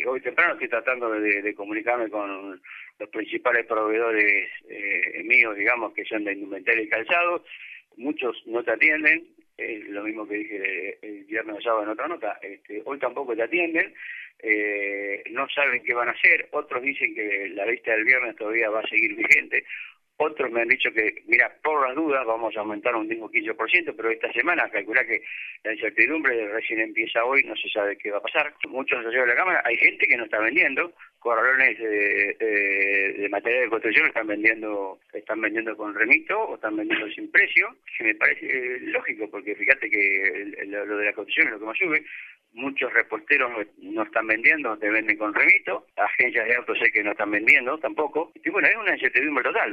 hoy temprano estoy tratando de comunicarme con los principales proveedores míos, digamos, que son de indumentaria y calzado. Muchos no te atienden, lo mismo que dije el viernes o sábado en otra nota. Hoy tampoco te atienden, no saben qué van a hacer. Otros dicen que la vista del viernes todavía va a seguir vigente. Otros me han dicho que, mira, por las dudas vamos a aumentar un 10 o 15%, pero esta semana calcula que la incertidumbre recién empieza hoy, no se sabe qué va a pasar. Muchos socios de la Cámara, hay gente que no está vendiendo, corralones de material de construcción están vendiendo con remito o están vendiendo sin precio, que me parece lógico, porque fíjate que lo de la construcción es lo que más sube. Muchos reposteros no están vendiendo, te venden con remito, agencias de autos sé que no están vendiendo tampoco, y bueno, es una incertidumbre total.